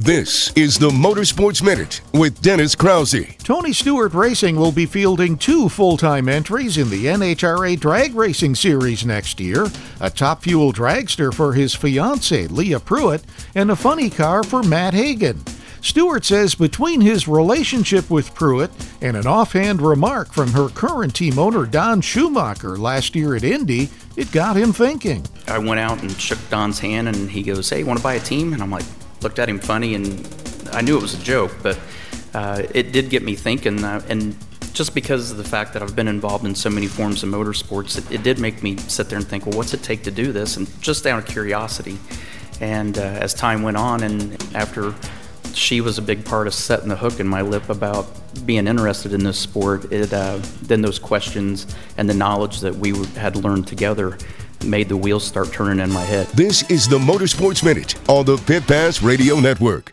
This is the Motorsports Minute with Dennis Krause. Tony Stewart Racing will be fielding 2 full-time entries in the NHRA Drag Racing Series next year, a Top Fuel dragster for his fiancée, Leah Pruitt, and a funny car for Matt Hagan. Stewart says between his relationship with Pruitt and an offhand remark from her current team owner, Don Schumacher, last year at Indy, it got him thinking. I went out and shook Don's hand, and he goes, "Hey, want to buy a team?" And I'm like, looked at him funny, and I knew it was a joke, but it did get me thinking. And just because of the fact that I've been involved in so many forms of motorsports, it did make me sit there and think, well, what's it take to do this? And just out of curiosity. And as time went on, and after she was a big part of setting the hook in my lip about being interested in this sport, then those questions and the knowledge that we had learned together made the wheels start turning in my head. This is the Motorsports Minute on the Pit Pass Radio Network.